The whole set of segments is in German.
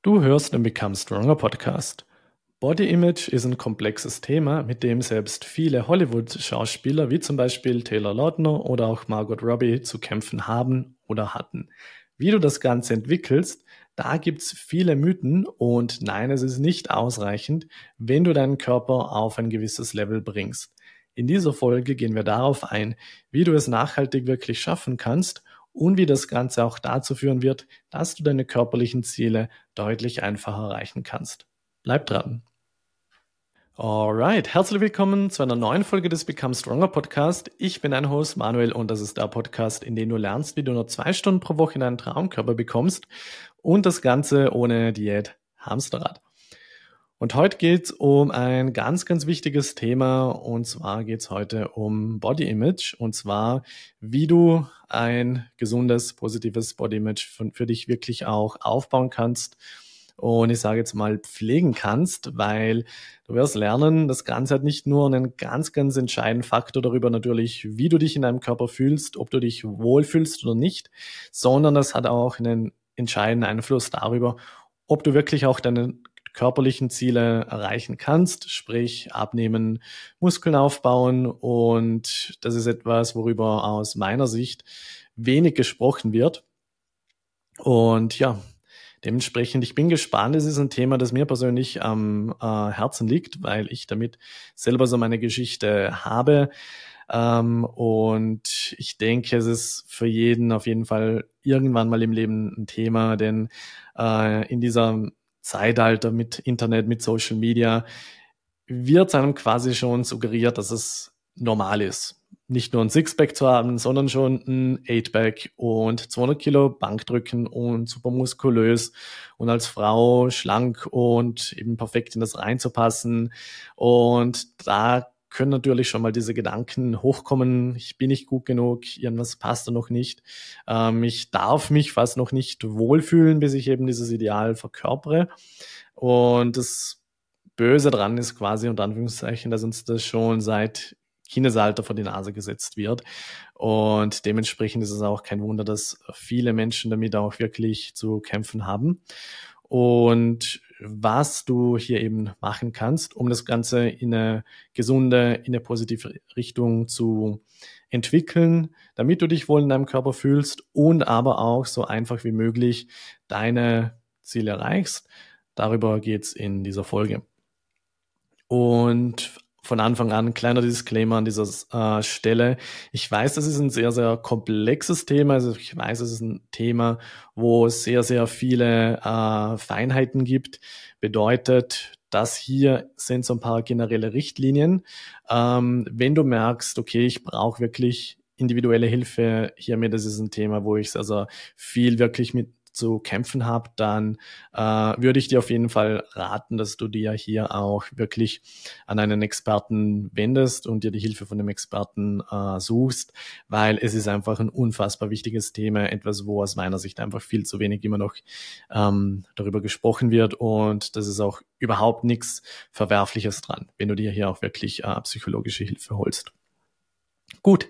Du hörst den Become Stronger Podcast. Body Image ist ein komplexes Thema, mit dem selbst viele Hollywood-Schauspieler wie zum Beispiel Taylor Lautner oder auch Margot Robbie zu kämpfen haben oder hatten. Wie du das Ganze entwickelst, da gibt's viele Mythen und nein, es ist nicht ausreichend, wenn du deinen Körper auf ein gewisses Level bringst. In dieser Folge gehen wir darauf ein, wie du es nachhaltig wirklich schaffen kannst und wie das Ganze auch dazu führen wird, dass du deine körperlichen Ziele deutlich einfacher erreichen kannst. Bleib dran. Alright, herzlich willkommen zu einer neuen Folge des Become Stronger Podcast. Ich bin dein Host Manuel und das ist der Podcast, in dem du lernst, wie du nur 2 Stunden pro Woche deinen Traumkörper bekommst und das Ganze ohne Diät Hamsterrad. Und heute geht es um ein ganz, ganz wichtiges Thema und zwar geht es heute um Body Image und zwar, wie du ein gesundes, positives Body Image für dich wirklich auch aufbauen kannst und ich sage jetzt mal pflegen kannst, weil du wirst lernen, das Ganze hat nicht nur einen ganz, ganz entscheidenden Faktor darüber natürlich, wie du dich in deinem Körper fühlst, ob du dich wohlfühlst oder nicht, sondern das hat auch einen entscheidenden Einfluss darüber, ob du wirklich auch deine körperlichen Ziele erreichen kannst, sprich abnehmen, Muskeln aufbauen und das ist etwas, worüber aus meiner Sicht wenig gesprochen wird. Und ja, dementsprechend, ich bin gespannt. Es ist ein Thema, das mir persönlich am Herzen liegt, weil ich damit selber so meine Geschichte habe. Und ich denke, es ist für jeden auf jeden Fall irgendwann mal im Leben ein Thema, denn in dieser Zeitalter mit Internet, mit Social Media wird einem quasi schon suggeriert, dass es normal ist, nicht nur ein Sixpack zu haben, sondern schon ein Eightpack und 200 Kilo Bankdrücken und super muskulös und als Frau schlank und eben perfekt in das reinzupassen. Und da können natürlich schon mal diese Gedanken hochkommen, ich bin nicht gut genug, irgendwas passt da noch nicht. Ich darf mich fast noch nicht wohlfühlen, bis ich eben dieses Ideal verkörpere. Und das Böse dran ist quasi, unter Anführungszeichen, dass uns das schon seit Kindesalter vor die Nase gesetzt wird. Und dementsprechend ist es auch kein Wunder, dass viele Menschen damit auch wirklich zu kämpfen haben. Und was du hier eben machen kannst, um das Ganze in eine gesunde, in eine positive Richtung zu entwickeln, damit du dich wohl in deinem Körper fühlst und aber auch so einfach wie möglich deine Ziele erreichst. Darüber geht's in dieser Folge. Und von Anfang an, kleiner Disclaimer an dieser Stelle. Ich weiß, das ist ein sehr, sehr komplexes Thema. Also ich weiß, es ist ein Thema, wo es sehr, sehr viele Feinheiten gibt. Bedeutet, das hier sind so ein paar generelle Richtlinien. Wenn du merkst, okay, ich brauche wirklich individuelle Hilfe hiermit, das ist ein Thema, wo ich also viel wirklich mit zu kämpfen habe, dann würde ich dir auf jeden Fall raten, dass du dir hier auch wirklich an einen Experten wendest und dir die Hilfe von dem Experten suchst, weil es ist einfach ein unfassbar wichtiges Thema, etwas, wo aus meiner Sicht einfach viel zu wenig immer noch darüber gesprochen wird und das ist auch überhaupt nichts Verwerfliches dran, wenn du dir hier auch wirklich psychologische Hilfe holst. Gut,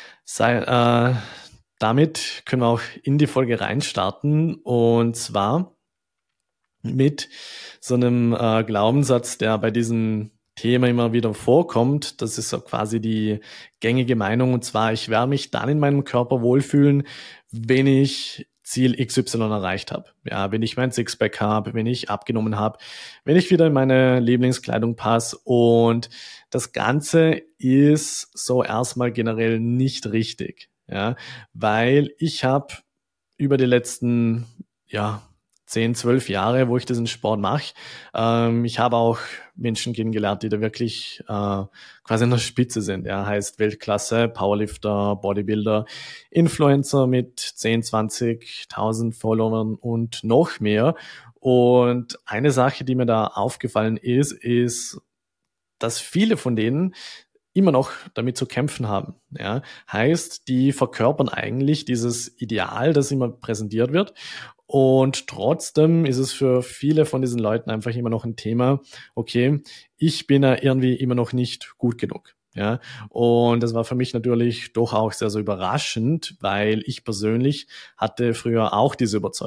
damit können wir auch in die Folge reinstarten und zwar mit so einem Glaubenssatz, der bei diesem Thema immer wieder vorkommt. Das ist so quasi die gängige Meinung und zwar, ich werde mich dann in meinem Körper wohlfühlen, wenn ich Ziel XY erreicht habe. Ja, wenn ich mein Sixpack habe, wenn ich abgenommen habe, wenn ich wieder in meine Lieblingskleidung passe und das Ganze ist so erstmal generell nicht richtig. Ja, weil ich habe über die letzten 10, 12 Jahre, wo ich diesen Sport mache, ich habe auch Menschen kennengelernt, die da wirklich quasi an der Spitze sind. Ja, heißt Weltklasse, Powerlifter, Bodybuilder, Influencer mit 10, 20.000 Followern und noch mehr. Und eine Sache, die mir da aufgefallen ist, dass viele von denen immer noch damit zu kämpfen haben. Ja, heißt, die verkörpern eigentlich dieses Ideal, das immer präsentiert wird. Und trotzdem ist es für viele von diesen Leuten einfach immer noch ein Thema, okay, ich bin ja irgendwie immer noch nicht gut genug. Ja, und das war für mich natürlich doch auch sehr, sehr überraschend, weil ich persönlich hatte früher auch diese Überzeugung.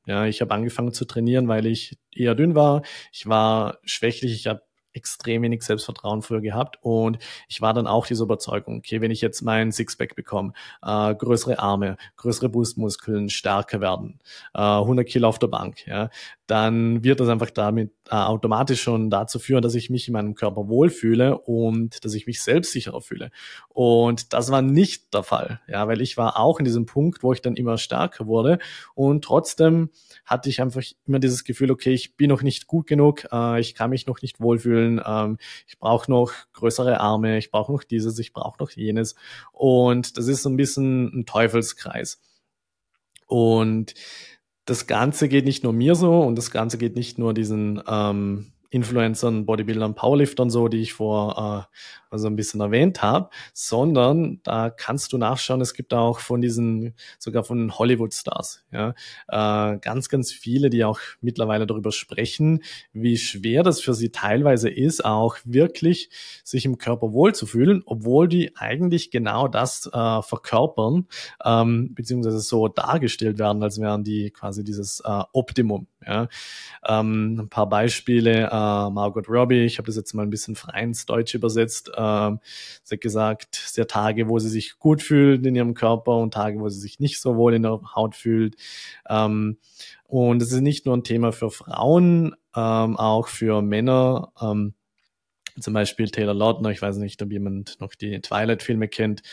Ja, ich habe angefangen zu trainieren, weil ich eher dünn war. Ich war schwächlich. Ich habe extrem wenig Selbstvertrauen früher gehabt und ich war dann auch dieser Überzeugung, okay, wenn ich jetzt mein Sixpack bekomme, größere Arme, größere Brustmuskeln, stärker werden, 100 Kilo auf der Bank, ja, dann wird das einfach damit automatisch schon dazu führen, dass ich mich in meinem Körper wohlfühle und dass ich mich selbstsicherer fühle. Und das war nicht der Fall, ja, weil ich war auch in diesem Punkt, wo ich dann immer stärker wurde und trotzdem hatte ich einfach immer dieses Gefühl, okay, ich bin noch nicht gut genug, ich kann mich noch nicht wohlfühlen, ich brauche noch größere Arme, ich brauche noch dieses, ich brauche noch jenes. Und das ist so ein bisschen ein Teufelskreis. Und das Ganze geht nicht nur mir so und das Ganze geht nicht nur diesen Influencern, Bodybuildern, Powerliftern so, die ich vor also ein bisschen erwähnt habe, sondern da kannst du nachschauen, es gibt auch von diesen, sogar von Hollywood-Stars, ja, ganz, ganz viele, die auch mittlerweile darüber sprechen, wie schwer das für sie teilweise ist, auch wirklich sich im Körper wohlzufühlen, obwohl die eigentlich genau das verkörpern, beziehungsweise so dargestellt werden, als wären die quasi dieses Optimum. Ja. Ein paar Beispiele, Margot Robbie, ich habe das jetzt mal ein bisschen frei ins Deutsche übersetzt. Sie hat gesagt, sie hat Tage, wo sie sich gut fühlt in ihrem Körper und Tage, wo sie sich nicht so wohl in der Haut fühlt. Und es ist nicht nur ein Thema für Frauen, auch für Männer. Zum Beispiel Taylor Lautner, ich weiß nicht, ob jemand noch die Twilight-Filme kennt.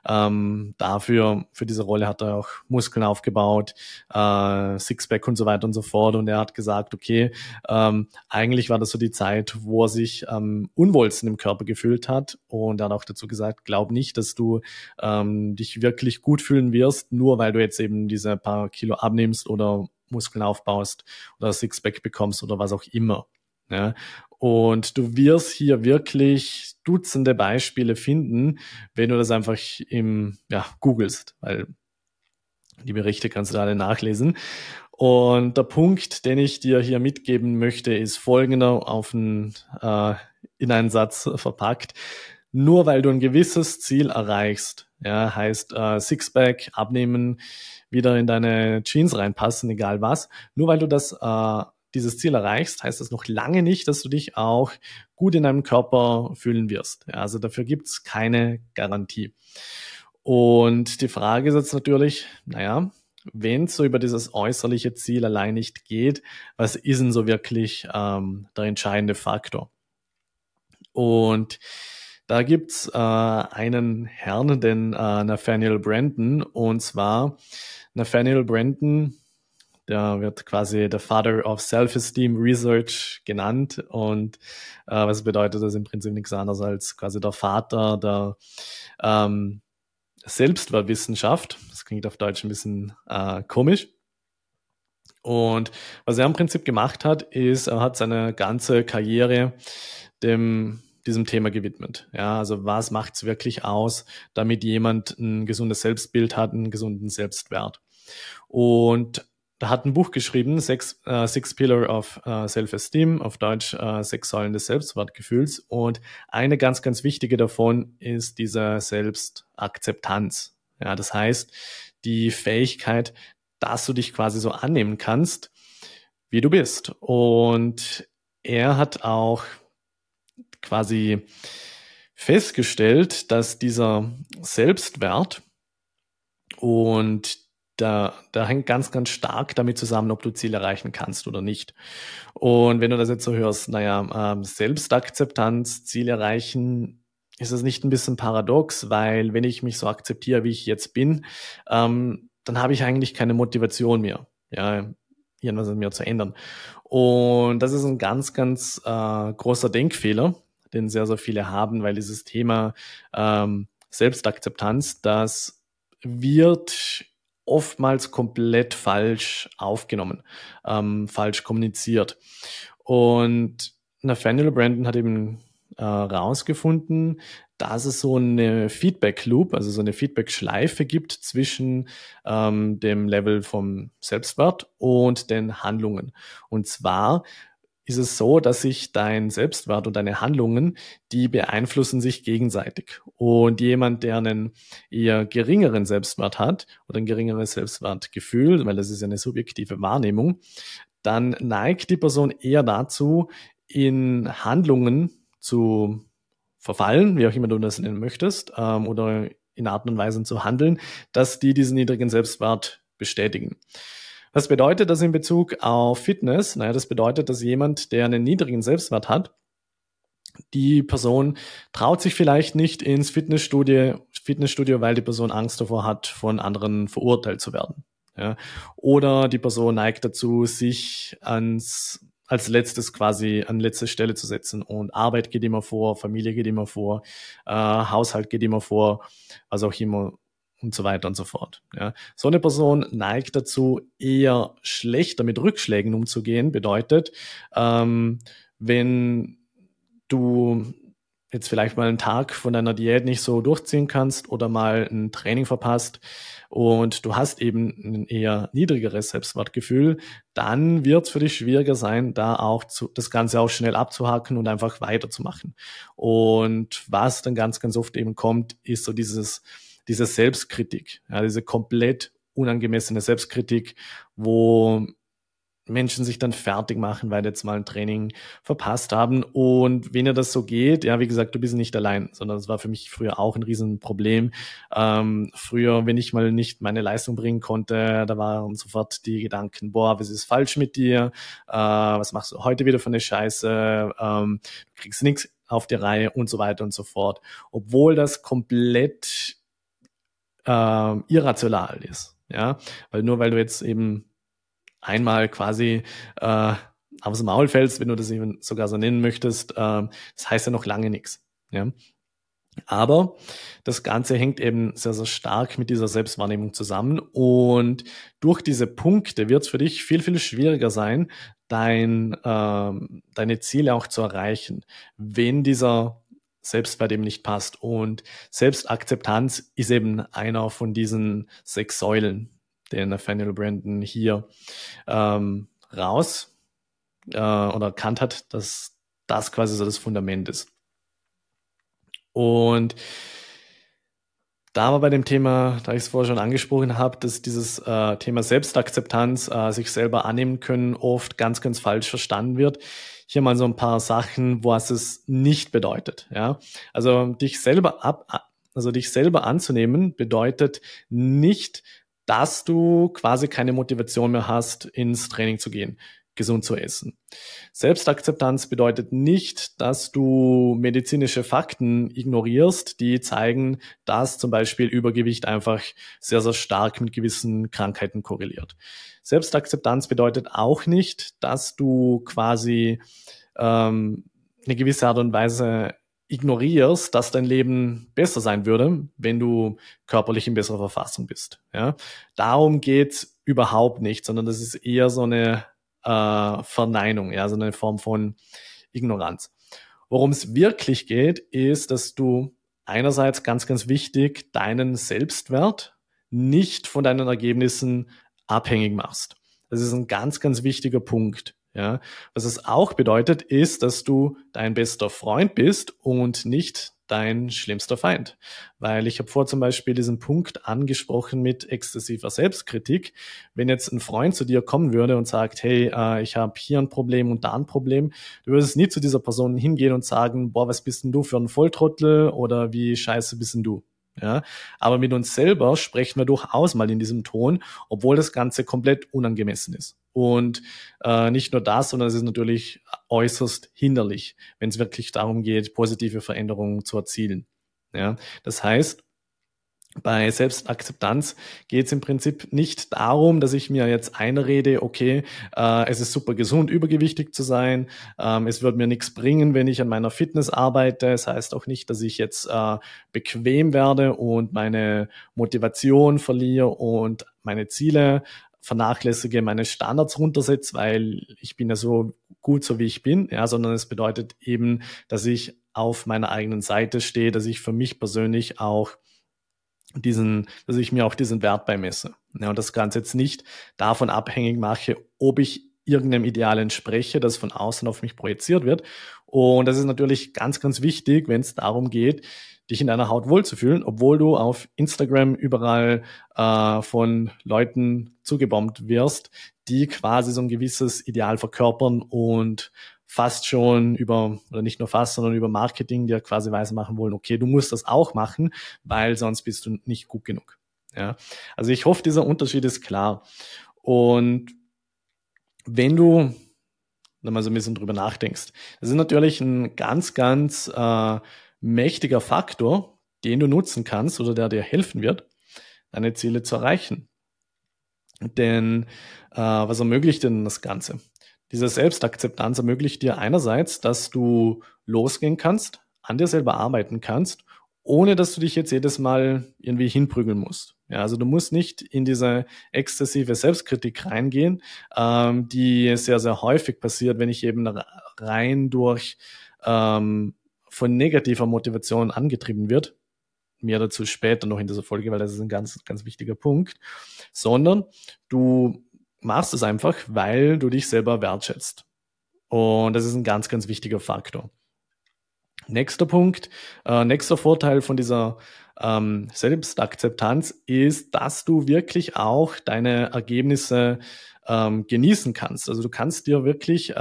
Für diese Rolle hat er auch Muskeln aufgebaut, Sixpack und so weiter und so fort. Und er hat gesagt, okay, eigentlich war das so die Zeit, wo er sich am unwohlsten im Körper gefühlt hat. Und er hat auch dazu gesagt, glaub nicht, dass du dich wirklich gut fühlen wirst, nur weil du jetzt eben diese paar Kilo abnimmst oder Muskeln aufbaust oder Sixpack bekommst oder was auch immer. Ja, und du wirst hier wirklich Dutzende Beispiele finden, wenn du das einfach googelst, weil die Berichte kannst du da alle nachlesen. Und der Punkt, den ich dir hier mitgeben möchte, ist folgender in einen Satz verpackt. Nur weil du ein gewisses Ziel erreichst, ja, heißt Sixpack, abnehmen, wieder in deine Jeans reinpassen, egal was, nur weil du dieses Ziel erreichst, heißt das noch lange nicht, dass du dich auch gut in deinem Körper fühlen wirst. Ja, also dafür gibt's keine Garantie. Und die Frage ist jetzt natürlich, naja, wenn es so über dieses äußerliche Ziel allein nicht geht, was ist denn so wirklich der entscheidende Faktor? Und da gibt's einen Herrn, den Nathaniel Branden, und zwar Nathaniel Branden, der wird quasi der Father of Self-Esteem Research genannt und was bedeutet das im Prinzip nichts anderes als quasi der Vater der Selbstwertwissenschaft. Das klingt auf Deutsch ein bisschen komisch. Und was er im Prinzip gemacht hat, ist, er hat seine ganze Karriere diesem Thema gewidmet. Ja, also was macht's wirklich aus, damit jemand ein gesundes Selbstbild hat, einen gesunden Selbstwert? Und da hat ein Buch geschrieben, Six Pillar of Self-Esteem, auf Deutsch 6 Säulen des Selbstwertgefühls. Und eine ganz, ganz wichtige davon ist diese Selbstakzeptanz. Ja, das heißt, die Fähigkeit, dass du dich quasi so annehmen kannst, wie du bist. Und er hat auch quasi festgestellt, dass dieser Selbstwert und da hängt ganz, ganz stark damit zusammen, ob du Ziele erreichen kannst oder nicht. Und wenn du das jetzt so hörst, Selbstakzeptanz, Ziele erreichen, ist das nicht ein bisschen paradox, weil wenn ich mich so akzeptiere, wie ich jetzt bin, dann habe ich eigentlich keine Motivation mehr, ja, irgendwas an mir zu ändern. Und das ist ein ganz, ganz großer Denkfehler, den sehr, sehr viele haben, weil dieses Thema Selbstakzeptanz, das wird oftmals komplett falsch aufgenommen, falsch kommuniziert. Und Nathaniel Branden hat eben rausgefunden, dass es so eine Feedback-Loop, also so eine Feedback-Schleife gibt zwischen dem Level vom Selbstwert und den Handlungen. Und zwar ist es so, dass sich dein Selbstwert und deine Handlungen, die beeinflussen sich gegenseitig. Und jemand, der einen eher geringeren Selbstwert hat oder ein geringeres Selbstwertgefühl, weil das ist ja eine subjektive Wahrnehmung, dann neigt die Person eher dazu, in Handlungen zu verfallen, wie auch immer du das nennen möchtest, oder in Arten und Weisen zu handeln, dass die diesen niedrigen Selbstwert bestätigen. Was bedeutet das in Bezug auf Fitness? Naja, das bedeutet, dass jemand, der einen niedrigen Selbstwert hat, die Person traut sich vielleicht nicht ins Fitnessstudio, weil die Person Angst davor hat, von anderen verurteilt zu werden. Ja. Oder die Person neigt dazu, sich als letztes quasi an letzte Stelle zu setzen, und Arbeit geht immer vor, Familie geht immer vor, Haushalt geht immer vor, was auch immer und so weiter und so fort. Ja. So eine Person neigt dazu, eher schlechter mit Rückschlägen umzugehen, bedeutet, wenn du jetzt vielleicht mal einen Tag von deiner Diät nicht so durchziehen kannst oder mal ein Training verpasst und du hast eben ein eher niedrigeres Selbstwertgefühl, dann wird es für dich schwieriger sein, da auch das Ganze auch schnell abzuhaken und einfach weiterzumachen. Und was dann ganz, ganz oft eben kommt, ist so diese Selbstkritik, ja, diese komplett unangemessene Selbstkritik, wo Menschen sich dann fertig machen, weil jetzt mal ein Training verpasst haben. Und wenn ihr das so geht, ja, wie gesagt, du bist nicht allein, sondern das war für mich früher auch ein Riesenproblem. Früher, wenn ich mal nicht meine Leistung bringen konnte, da waren sofort die Gedanken, boah, was ist falsch mit dir? Was machst du heute wieder für eine Scheiße? Du kriegst nichts auf die Reihe und so weiter und so fort. Obwohl das komplett irrational ist, ja, weil du jetzt eben einmal quasi aufs Maul fällst, wenn du das eben sogar so nennen möchtest, das heißt ja noch lange nichts. Ja? Aber das Ganze hängt eben sehr, sehr stark mit dieser Selbstwahrnehmung zusammen, und durch diese Punkte wird es für dich viel, viel schwieriger sein, deine Ziele auch zu erreichen, wenn dieser Selbstwert eben nicht passt. Und Selbstakzeptanz ist eben einer von diesen 6 Säulen, den Nathaniel Branden hier raus oder erkannt hat, dass das quasi so das Fundament ist. Und da wir bei dem Thema, da ich es vorher schon angesprochen habe, dass dieses Thema Selbstakzeptanz, sich selber annehmen können, oft ganz, ganz falsch verstanden wird. Hier mal so ein paar Sachen, was es nicht bedeutet. Ja, also dich selber anzunehmen bedeutet nicht, dass du quasi keine Motivation mehr hast, ins Training zu gehen, gesund zu essen. Selbstakzeptanz bedeutet nicht, dass du medizinische Fakten ignorierst, die zeigen, dass zum Beispiel Übergewicht einfach sehr, sehr stark mit gewissen Krankheiten korreliert. Selbstakzeptanz bedeutet auch nicht, dass du quasi eine gewisse Art und Weise ignorierst, dass dein Leben besser sein würde, wenn du körperlich in besserer Verfassung bist. Ja? Darum geht's überhaupt nicht, sondern das ist eher so eine Verneinung, ja, so eine Form von Ignoranz. Worum es wirklich geht, ist, dass du einerseits ganz, ganz wichtig deinen Selbstwert nicht von deinen Ergebnissen abhängig machst. Das ist ein ganz, ganz wichtiger Punkt. Ja, was es auch bedeutet, ist, dass du dein bester Freund bist und nicht dein schlimmster Feind. Weil ich habe vor zum Beispiel diesen Punkt angesprochen mit exzessiver Selbstkritik. Wenn jetzt ein Freund zu dir kommen würde und sagt, hey, ich habe hier ein Problem und da ein Problem, du würdest nie zu dieser Person hingehen und sagen, boah, was bist denn du für ein Volltrottel oder wie scheiße bist denn du? Ja, aber mit uns selber sprechen wir durchaus mal in diesem Ton, obwohl das Ganze komplett unangemessen ist. Und nicht nur das, sondern es ist natürlich äußerst hinderlich, wenn es wirklich darum geht, positive Veränderungen zu erzielen. Ja, das heißt, bei Selbstakzeptanz geht es im Prinzip nicht darum, dass ich mir jetzt einrede, okay, es ist super gesund, übergewichtig zu sein, es wird mir nichts bringen, wenn ich an meiner Fitness arbeite. Es heißt auch nicht, dass ich jetzt bequem werde und meine Motivation verliere und meine Ziele vernachlässige, meine Standards runtersetze, weil ich bin ja so gut, so wie ich bin, ja, sondern es bedeutet eben, dass ich auf meiner eigenen Seite stehe, dass ich für mich persönlich auch dass ich mir auch diesen Wert beimesse. Ja, und das Ganze jetzt nicht davon abhängig mache, ob ich irgendeinem Ideal entspreche, das von außen auf mich projiziert wird. Und das ist natürlich ganz, ganz wichtig, wenn es darum geht, dich in deiner Haut wohlzufühlen, obwohl du auf Instagram überall von Leuten zugebombt wirst, die quasi so ein gewisses Ideal verkörpern und fast schon oder nicht nur fast, sondern über Marketing dir quasi weismachen wollen, okay, du musst das auch machen, weil sonst bist du nicht gut genug. Ja, also ich hoffe, dieser Unterschied ist klar. Und wenn du da mal so ein bisschen drüber nachdenkst, das ist natürlich ein ganz, ganz mächtiger Faktor, den du nutzen kannst oder der dir helfen wird, deine Ziele zu erreichen. Denn was ermöglicht denn das Ganze? Diese Selbstakzeptanz ermöglicht dir einerseits, dass du losgehen kannst, an dir selber arbeiten kannst, ohne dass du dich jetzt jedes Mal irgendwie hinprügeln musst. Ja, also du musst nicht in diese exzessive Selbstkritik reingehen, die sehr, sehr häufig passiert, wenn ich eben rein durch von negativer Motivation angetrieben wird. Mehr dazu später noch in dieser Folge, weil das ist ein ganz, ganz wichtiger Punkt. Sondern du machst es einfach, weil du dich selber wertschätzt. Und das ist ein ganz, ganz wichtiger Faktor. Nächster Punkt, nächster Vorteil von dieser Selbstakzeptanz ist, dass du wirklich auch deine Ergebnisse genießen kannst. Also du kannst wirklich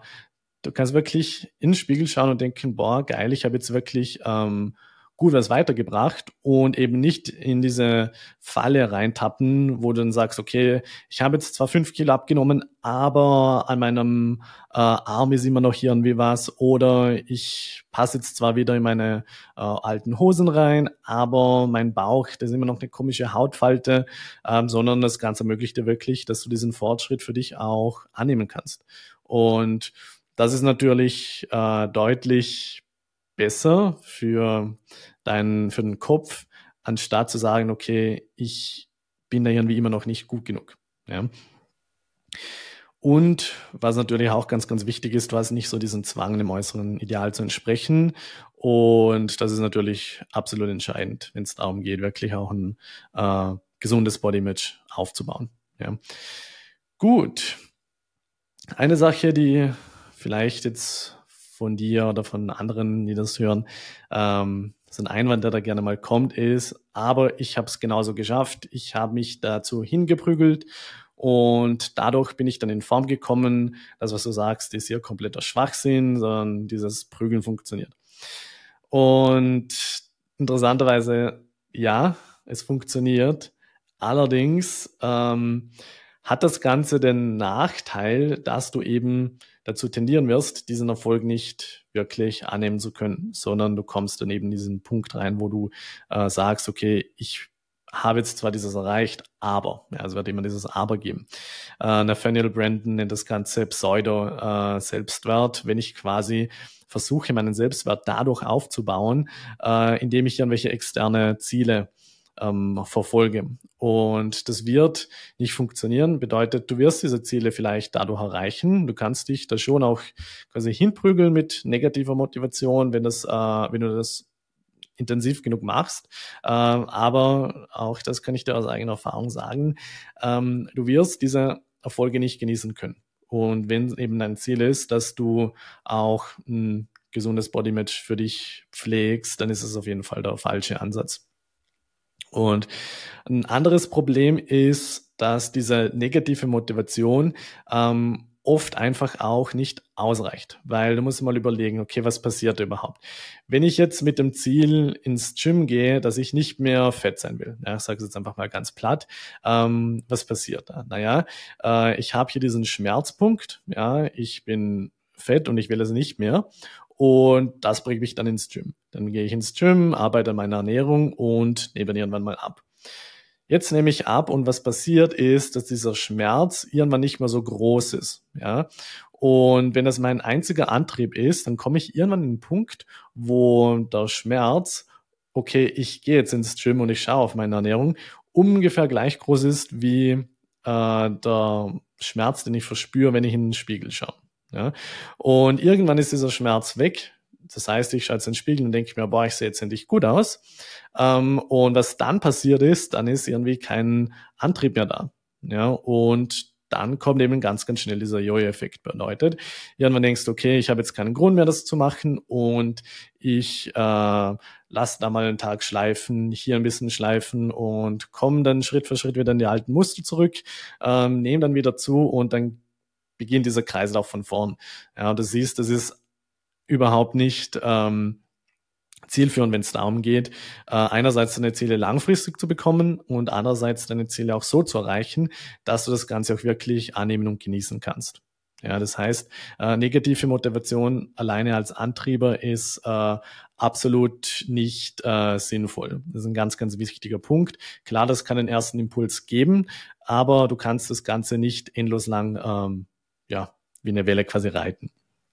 in den Spiegel schauen und denken, boah, geil, ich habe jetzt wirklich gut was weitergebracht und eben nicht in diese Falle reintappen, wo du dann sagst, okay, ich habe jetzt zwar 5 Kilo abgenommen, aber an meinem Arm ist immer noch irgendwie was, oder ich passe jetzt zwar wieder in meine alten Hosen rein, aber mein Bauch, das ist immer noch eine komische Hautfalte, sondern das Ganze ermöglicht dir wirklich, dass du diesen Fortschritt für dich auch annehmen kannst. Und das ist natürlich deutlich besser für den Kopf, anstatt zu sagen, okay, ich bin da irgendwie immer noch nicht gut genug. Ja. Und was natürlich auch ganz, ganz wichtig ist, du hast nicht so diesen Zwang, dem äußeren Ideal zu entsprechen. Und das ist natürlich absolut entscheidend, wenn es darum geht, wirklich auch ein gesundes Body-Image aufzubauen. Ja. Gut. Eine Sache, die vielleicht jetzt von dir oder von anderen, die das hören, so ein Einwand, der da gerne mal kommt, ist, aber ich habe es genauso geschafft. Ich habe mich dazu hingeprügelt und dadurch bin ich dann in Form gekommen. Das, was du sagst, ist hier kompletter Schwachsinn, sondern dieses Prügeln funktioniert. Und interessanterweise, ja, es funktioniert. Allerdings hat das Ganze den Nachteil, dass du eben dazu tendieren wirst, diesen Erfolg nicht wirklich annehmen zu können, sondern du kommst dann eben in diesen Punkt rein, wo du sagst, okay, ich habe jetzt zwar dieses erreicht, aber, ja, es wird immer dieses Aber geben. Nathaniel Branden nennt das Ganze Pseudo-Selbstwert, wenn ich quasi versuche, meinen Selbstwert dadurch aufzubauen, indem ich irgendwelche externe Ziele verfolge. Und das wird nicht funktionieren. Bedeutet, du wirst diese Ziele vielleicht dadurch erreichen. Du kannst dich da schon auch quasi hinprügeln mit negativer Motivation, wenn du das intensiv genug machst. Aber auch das kann ich dir aus eigener Erfahrung sagen. Du wirst diese Erfolge nicht genießen können. Und wenn eben dein Ziel ist, dass du auch ein gesundes Bodyimage für dich pflegst, dann ist es auf jeden Fall der falsche Ansatz. Und ein anderes Problem ist, dass diese negative Motivation oft einfach auch nicht ausreicht, weil du musst mal überlegen, okay, was passiert überhaupt? Wenn ich jetzt mit dem Ziel ins Gym gehe, dass ich nicht mehr fett sein will, ja, ich sage es jetzt einfach mal ganz platt, was passiert da? Naja, ich habe hier diesen Schmerzpunkt, ja, ich bin fett und ich will es nicht mehr. Und das bringt mich dann ins Gym. Dann gehe ich ins Gym, arbeite an meiner Ernährung und nehme dann irgendwann mal ab. Jetzt nehme ich ab und was passiert ist, dass dieser Schmerz irgendwann nicht mehr so groß ist. Ja? Und wenn das mein einziger Antrieb ist, dann komme ich irgendwann in den Punkt, wo der Schmerz, okay, ich gehe jetzt ins Gym und ich schaue auf meine Ernährung, ungefähr gleich groß ist wie der Schmerz, den ich verspüre, wenn ich in den Spiegel schaue. Ja? Und irgendwann ist dieser Schmerz weg. Das heißt, ich schaue jetzt in den Spiegel und denke mir, boah, ich sehe jetzt endlich gut aus. Und was dann passiert ist, dann ist irgendwie kein Antrieb mehr da. Ja? Und dann kommt eben ganz, ganz schnell dieser Jojo-Effekt. Bedeutet, irgendwann denkst du, okay, ich habe jetzt keinen Grund mehr, das zu machen und ich lass da mal einen Tag schleifen, hier ein bisschen schleifen und komme dann Schritt für Schritt wieder in die alten Muster zurück, nehme dann wieder zu und dann beginnt dieser Kreislauf von vorn. Ja, du siehst, das ist überhaupt nicht zielführend, wenn es darum geht, einerseits deine Ziele langfristig zu bekommen und andererseits deine Ziele auch so zu erreichen, dass du das Ganze auch wirklich annehmen und genießen kannst. Ja, das heißt, negative Motivation alleine als Antrieber ist absolut nicht sinnvoll. Das ist ein ganz, ganz wichtiger Punkt. Klar, das kann den ersten Impuls geben, aber du kannst das Ganze nicht endlos lang, wie eine Welle quasi reiten.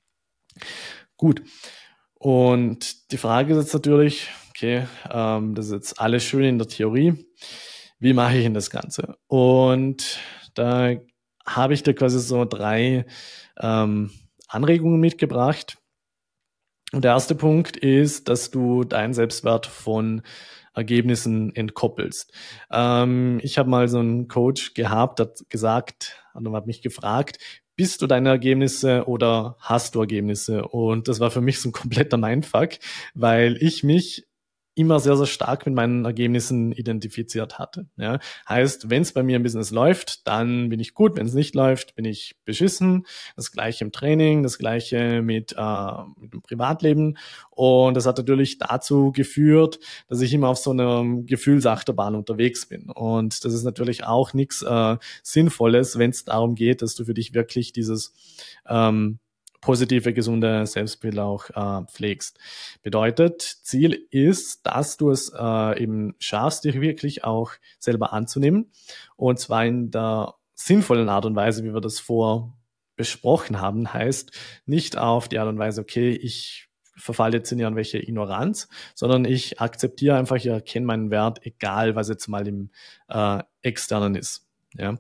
Gut. Und die Frage ist jetzt natürlich, okay, das ist jetzt alles schön in der Theorie. Wie mache ich denn das Ganze? Und da habe ich dir quasi so 3 Anregungen mitgebracht. Und der erste Punkt ist, dass du deinen Selbstwert von Ergebnissen entkoppelst. Ich habe mal so einen Coach gehabt, hat gesagt, und hat mich gefragt, bist du deine Ergebnisse oder hast du Ergebnisse? Und das war für mich so ein kompletter Mindfuck, weil ich mich immer sehr, sehr stark mit meinen Ergebnissen identifiziert hatte. Ja, heißt, wenn es bei mir im Business läuft, dann bin ich gut. Wenn es nicht läuft, bin ich beschissen. Das Gleiche im Training, das Gleiche mit dem Privatleben. Und das hat natürlich dazu geführt, dass ich immer auf so einer Gefühlsachterbahn unterwegs bin. Und das ist natürlich auch nichts Sinnvolles, wenn es darum geht, dass du für dich wirklich dieses positive, gesunde Selbstbild auch pflegst. Bedeutet, Ziel ist, dass du es eben schaffst, dich wirklich auch selber anzunehmen. Und zwar in der sinnvollen Art und Weise, wie wir das vor besprochen haben, heißt nicht auf die Art und Weise, okay, ich verfalle jetzt in irgendwelche Ignoranz, sondern ich akzeptiere einfach, ich erkenne meinen Wert, egal was jetzt mal im Externen ist. Ja.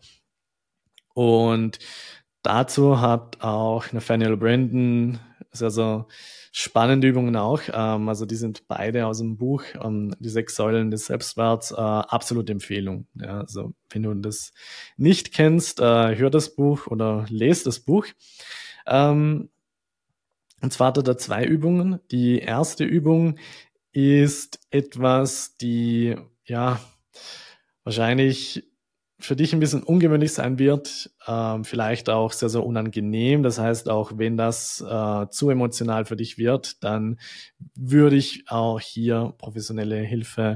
Und dazu hat auch Nathaniel Branden sehr, sehr spannende Übungen auch. Also die sind beide aus dem Buch, die 6 Säulen des Selbstwerts, absolute Empfehlung. Ja, also wenn du das nicht kennst, hör das Buch oder lest das Buch. Und zwar hat er da 2 Übungen. Die erste Übung ist etwas, die ja wahrscheinlich für dich ein bisschen ungewöhnlich sein wird, vielleicht auch sehr, sehr unangenehm. Das heißt, auch wenn das zu emotional für dich wird, dann würde ich auch hier professionelle Hilfe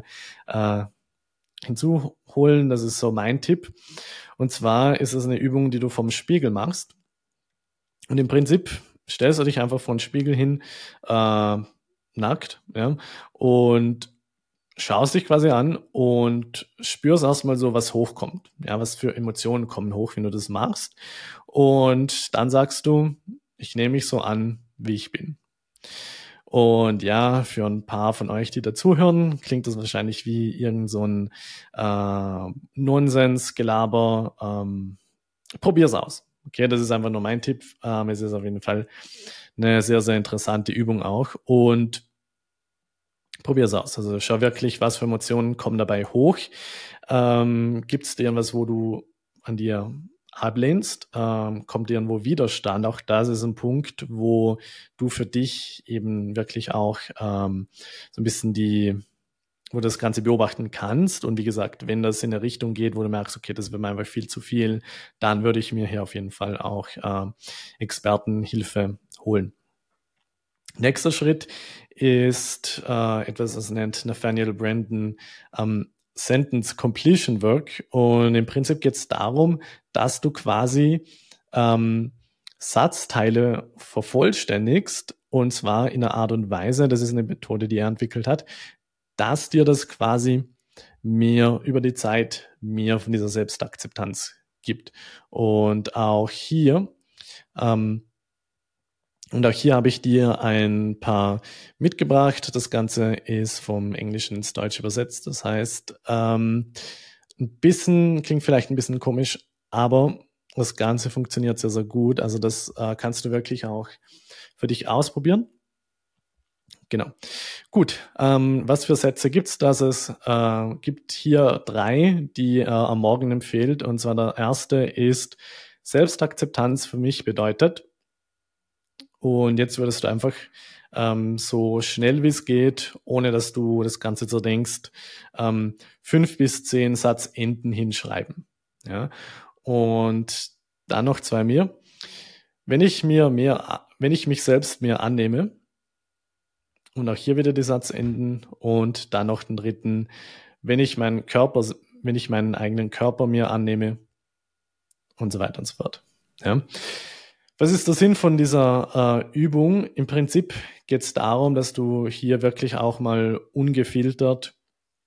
hinzuholen. Das ist so mein Tipp. Und zwar ist es eine Übung, die du vom Spiegel machst. Und im Prinzip stellst du dich einfach vor den Spiegel hin, nackt, ja, und schaust dich quasi an und spürst erstmal so, was hochkommt. Ja, was für Emotionen kommen hoch, wenn du das machst. Und dann sagst du, ich nehme mich so an, wie ich bin. Und ja, für ein paar von euch, die dazuhören, klingt das wahrscheinlich wie irgend so ein Nonsens-Gelaber. Probier's aus. Okay, das ist einfach nur mein Tipp. Es ist auf jeden Fall eine sehr, sehr interessante Übung auch. Und probier es aus. Also schau wirklich, was für Emotionen kommen dabei hoch. Gibt es dir irgendwas, wo du an dir ablehnst? Kommt dir irgendwo Widerstand? Auch das ist ein Punkt, wo du für dich eben wirklich auch so ein bisschen wo du das Ganze beobachten kannst. Und wie gesagt, wenn das in eine Richtung geht, wo du merkst, okay, das wird mir einfach viel zu viel, dann würde ich mir hier auf jeden Fall auch Expertenhilfe holen. Nächster Schritt ist etwas, das nennt Nathaniel Branden Sentence Completion Work. Und im Prinzip geht es darum, dass du quasi Satzteile vervollständigst, und zwar in einer Art und Weise, das ist eine Methode, die er entwickelt hat, dass dir das quasi mehr über die Zeit mehr von dieser Selbstakzeptanz gibt. Und auch hier habe ich dir ein paar mitgebracht. Das Ganze ist vom Englischen ins Deutsche übersetzt. Das heißt, ein bisschen, klingt vielleicht ein bisschen komisch, aber das Ganze funktioniert sehr, sehr gut. Also das kannst du wirklich auch für dich ausprobieren. Genau. Gut. Was für Sätze gibt's? Es gibt hier 3, die er am Morgen empfiehlt. Und zwar der erste ist, Selbstakzeptanz für mich bedeutet. Und jetzt würdest du einfach so schnell wie es geht, ohne dass du das Ganze zerdenkst, 5 bis 10 Satzenden hinschreiben. Ja? Und dann noch 2 mehr. Wenn ich mich selbst mehr annehme, und auch hier wieder die Satzenden und dann noch den dritten, wenn ich meinen eigenen Körper mir annehme und so weiter und so fort. Ja. Was ist der Sinn von dieser Übung? Im Prinzip geht es darum, dass du hier wirklich auch mal ungefiltert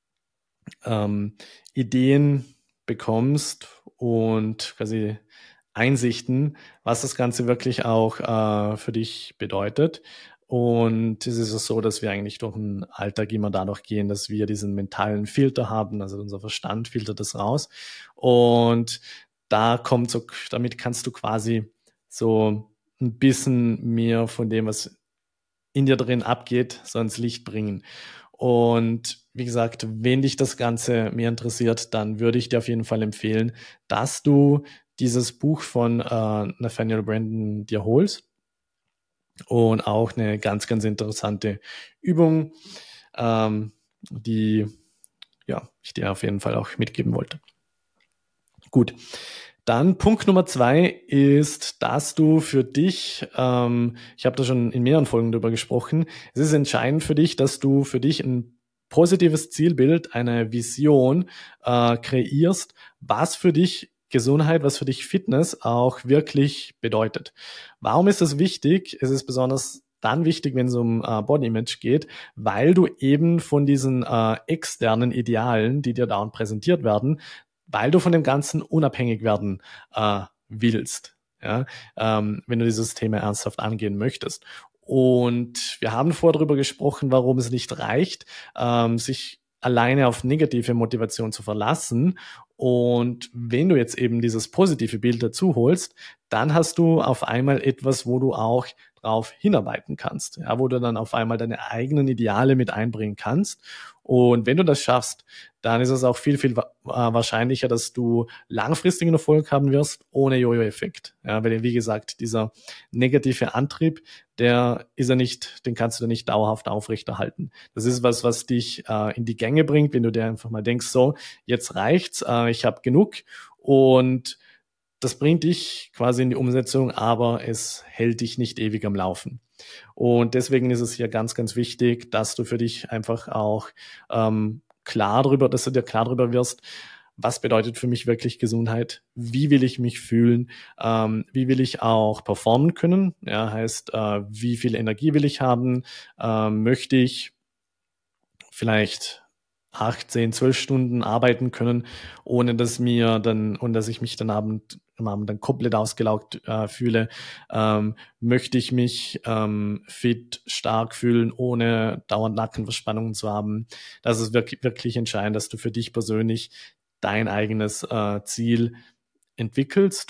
Ideen bekommst und quasi Einsichten, was das Ganze wirklich auch für dich bedeutet. Und es ist auch so, dass wir eigentlich durch den Alltag immer dadurch gehen, dass wir diesen mentalen Filter haben, also unser Verstand filtert das raus. Und damit kannst du quasi so ein bisschen mehr von dem, was in dir drin abgeht, so ans Licht bringen. Und wie gesagt, wenn dich das Ganze mehr interessiert, dann würde ich dir auf jeden Fall empfehlen, dass du dieses Buch von Nathaniel Branden dir holst. Und auch eine ganz, ganz interessante Übung, die ich dir auf jeden Fall auch mitgeben wollte. Gut. Dann Punkt Nummer 2 ist, dass du für dich, ich habe da schon in mehreren Folgen drüber gesprochen, es ist entscheidend für dich, dass du für dich ein positives Zielbild, eine Vision kreierst, was für dich Gesundheit, was für dich Fitness auch wirklich bedeutet. Warum ist das wichtig? Es ist besonders dann wichtig, wenn es um Body Image geht, weil du eben von diesen externen Idealen, die dir dauernd präsentiert werden, weil du von dem Ganzen unabhängig werden willst, ja, wenn du dieses Thema ernsthaft angehen möchtest. Und wir haben vorher darüber gesprochen, warum es nicht reicht, sich alleine auf negative Motivation zu verlassen. Und wenn du jetzt eben dieses positive Bild dazu holst, dann hast du auf einmal etwas, wo du auch drauf hinarbeiten kannst, ja, wo du dann auf einmal deine eigenen Ideale mit einbringen kannst. Und wenn du das schaffst, dann ist es auch viel, viel wahrscheinlicher, dass du langfristigen Erfolg haben wirst, ohne Jojo-Effekt. Ja, weil, wie gesagt, dieser negative Antrieb, den kannst du nicht dauerhaft aufrechterhalten. Das ist was dich in die Gänge bringt, wenn du dir einfach mal denkst, so, jetzt reicht's, ich habe genug, und das bringt dich quasi in die Umsetzung, aber es hält dich nicht ewig am Laufen. Und deswegen ist es hier ganz, ganz wichtig, dass du für dich einfach auch dass du dir klar darüber wirst, was bedeutet für mich wirklich Gesundheit, wie will ich mich fühlen, wie will ich auch performen können, ja, heißt, wie viel Energie will ich haben, möchte ich vielleicht 8, 10, 12 Stunden arbeiten können, ohne dass ich mich am Abend dann komplett ausgelaugt fühle. Möchte ich mich fit, stark fühlen, ohne dauernd Nackenverspannungen zu haben. Das ist wirklich entscheidend, dass du für dich persönlich dein eigenes Ziel entwickelst.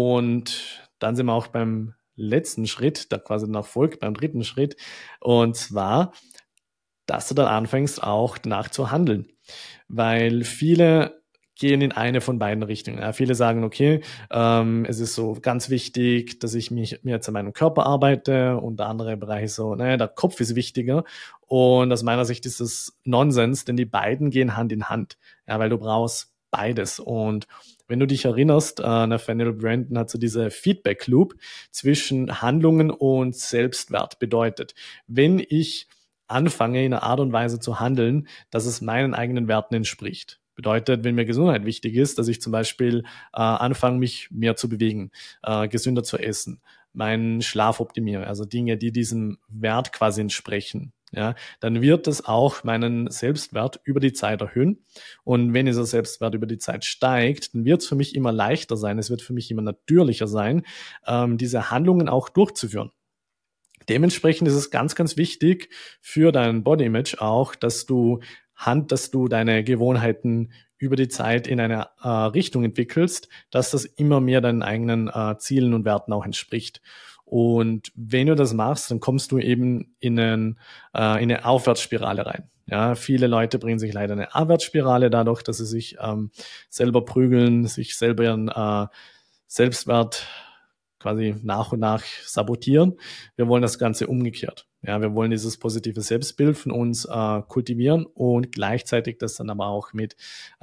Und dann sind wir auch beim letzten Schritt, da quasi nach folgt beim dritten Schritt. Und zwar, dass du dann anfängst, auch danach zu handeln. Weil viele gehen in eine von beiden Richtungen. Ja, viele sagen, okay, es ist so ganz wichtig, dass ich mir jetzt an meinem Körper arbeite, und der andere Bereich ist so, naja, der Kopf ist wichtiger. Und aus meiner Sicht ist das Nonsens, denn die beiden gehen Hand in Hand. Ja, weil du brauchst beides. Und wenn du dich erinnerst, Nathaniel Branden hat so diese Feedback Loop zwischen Handlungen und Selbstwert bedeutet. Wenn ich anfange, in einer Art und Weise zu handeln, dass es meinen eigenen Werten entspricht. Bedeutet, wenn mir Gesundheit wichtig ist, dass ich zum Beispiel anfange, mich mehr zu bewegen, gesünder zu essen, meinen Schlaf optimiere, also Dinge, die diesem Wert quasi entsprechen, ja, dann wird das auch meinen Selbstwert über die Zeit erhöhen. Und wenn dieser Selbstwert über die Zeit steigt, dann wird es für mich immer leichter sein, es wird für mich immer natürlicher sein, diese Handlungen auch durchzuführen. Dementsprechend ist es ganz, ganz wichtig für dein Body Image auch, dass du deine Gewohnheiten über die Zeit in eine Richtung entwickelst, dass das immer mehr deinen eigenen Zielen und Werten auch entspricht. Und wenn du das machst, dann kommst du eben in eine Aufwärtsspirale rein. Ja, viele Leute bringen sich leider in eine Abwärtsspirale dadurch, dass sie sich selber prügeln, sich selber Selbstwert quasi nach und nach sabotieren. Wir wollen das Ganze umgekehrt. Ja, wir wollen dieses positive Selbstbild von uns kultivieren und gleichzeitig das dann aber auch mit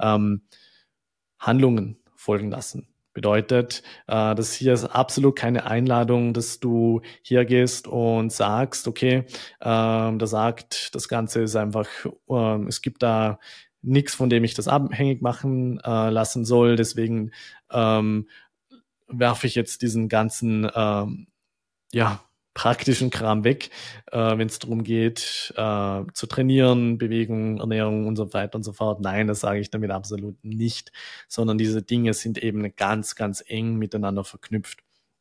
Handlungen folgen lassen. Bedeutet, das hier ist absolut keine Einladung, dass du hier gehst und sagst, okay, da sagt, das Ganze ist einfach, es gibt da nichts, von dem ich das abhängig machen lassen soll. Deswegen werfe ich jetzt diesen ganzen praktischen Kram weg, wenn es darum geht, zu trainieren, Bewegung, Ernährung und so weiter und so fort. Nein, das sage ich damit absolut nicht, sondern diese Dinge sind eben ganz, ganz eng miteinander verknüpft.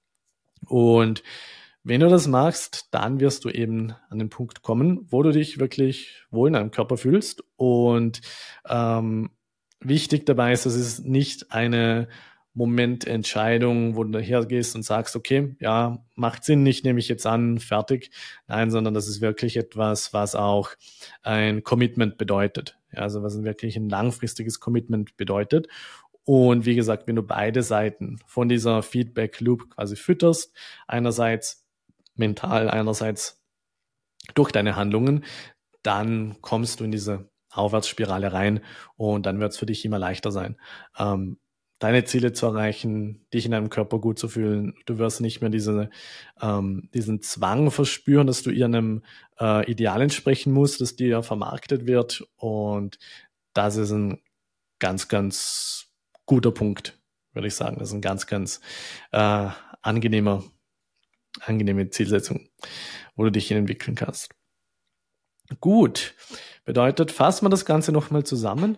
Und wenn du das machst, dann wirst du eben an den Punkt kommen, wo du dich wirklich wohl in deinem Körper fühlst. Und wichtig dabei ist, es ist nicht eine Momententscheidung, wo du hergehst und sagst, okay, ja, macht Sinn, ich nehme mich jetzt an, fertig. Nein, sondern das ist wirklich etwas, was auch ein Commitment bedeutet. Ja, also was wirklich ein langfristiges Commitment bedeutet. Und wie gesagt, wenn du beide Seiten von dieser Feedback Loop quasi fütterst, einerseits mental, einerseits durch deine Handlungen, dann kommst du in diese Aufwärtsspirale rein und dann wird es für dich immer leichter sein, deine Ziele zu erreichen, dich in deinem Körper gut zu fühlen. Du wirst nicht mehr diesen Zwang verspüren, dass du einem Ideal entsprechen musst, das dir vermarktet wird. Und das ist ein ganz, ganz guter Punkt, würde ich sagen. Das ist ein ganz, ganz angenehme Zielsetzung, wo du dich hin entwickeln kannst. Gut, bedeutet, fassen wir das Ganze nochmal zusammen.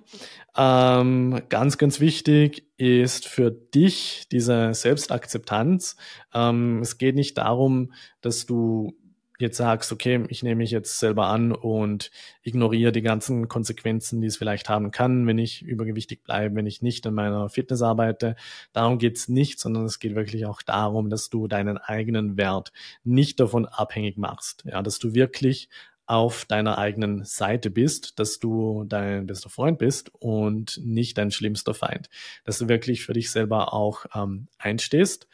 Ganz, ganz wichtig ist für dich diese Selbstakzeptanz. Es geht nicht darum, dass du jetzt sagst, okay, ich nehme mich jetzt selber an und ignoriere die ganzen Konsequenzen, die es vielleicht haben kann, wenn ich übergewichtig bleibe, wenn ich nicht an meiner Fitness arbeite. Darum geht's nicht, sondern es geht wirklich auch darum, dass du deinen eigenen Wert nicht davon abhängig machst. Ja, dass du wirklich auf deiner eigenen Seite bist, dass du dein bester Freund bist und nicht dein schlimmster Feind. Dass du wirklich für dich selber auch einstehst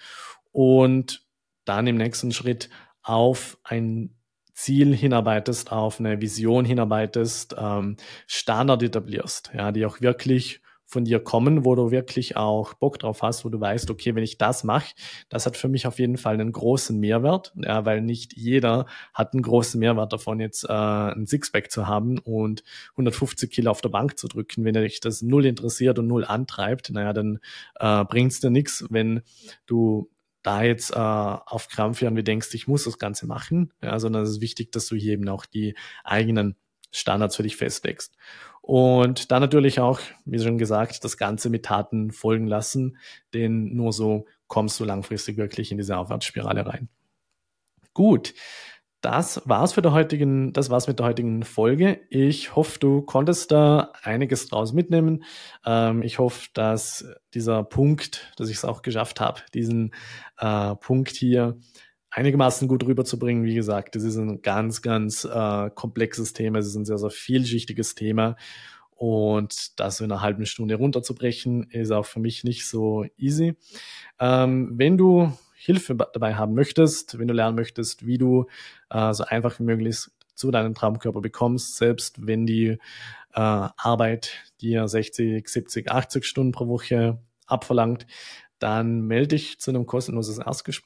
und dann im nächsten Schritt auf ein Ziel hinarbeitest, auf eine Vision hinarbeitest, Standard etablierst, ja, die auch wirklich von dir kommen, wo du wirklich auch Bock drauf hast, wo du weißt, okay, wenn ich das mache, das hat für mich auf jeden Fall einen großen Mehrwert, ja, weil nicht jeder hat einen großen Mehrwert davon, jetzt ein Sixpack zu haben und 150 Kilo auf der Bank zu drücken. Wenn dich das null interessiert und null antreibt, naja, dann bringt's dir nichts, wenn du da jetzt auf Krampf irgendwie denkst, ich muss das Ganze machen, ja, sondern es ist wichtig, dass du hier eben auch die eigenen Standards für dich festlegst. Und dann natürlich auch, wie schon gesagt, das Ganze mit Taten folgen lassen, denn nur so kommst du langfristig wirklich in diese Aufwärtsspirale rein. Gut, das war's mit der heutigen Folge. Ich hoffe, du konntest da einiges draus mitnehmen. Ich hoffe, dass dieser Punkt, dass ich es auch geschafft habe, diesen Punkt hier einigermaßen gut rüberzubringen. Wie gesagt, das ist ein ganz, ganz komplexes Thema. Es ist ein sehr, sehr vielschichtiges Thema. Und das in einer halben Stunde runterzubrechen, ist auch für mich nicht so easy. Wenn du Hilfe dabei haben möchtest, wenn du lernen möchtest, wie du so einfach wie möglich zu deinem Traumkörper bekommst, selbst wenn die Arbeit dir 60, 70, 80 Stunden pro Woche abverlangt, dann melde dich zu einem kostenlosen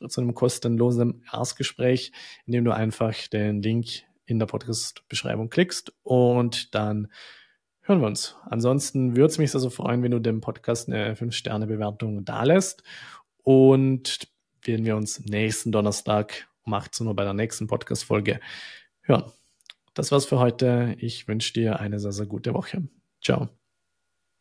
Erstgespräch, indem du einfach den Link in der Podcast-Beschreibung klickst und dann hören wir uns. Ansonsten würde es mich sehr so freuen, wenn du dem Podcast eine 5-Sterne-Bewertung dalässt und werden wir uns nächsten Donnerstag um 18 Uhr bei der nächsten Podcast-Folge hören. Das war's für heute. Ich wünsche dir eine sehr, sehr gute Woche. Ciao.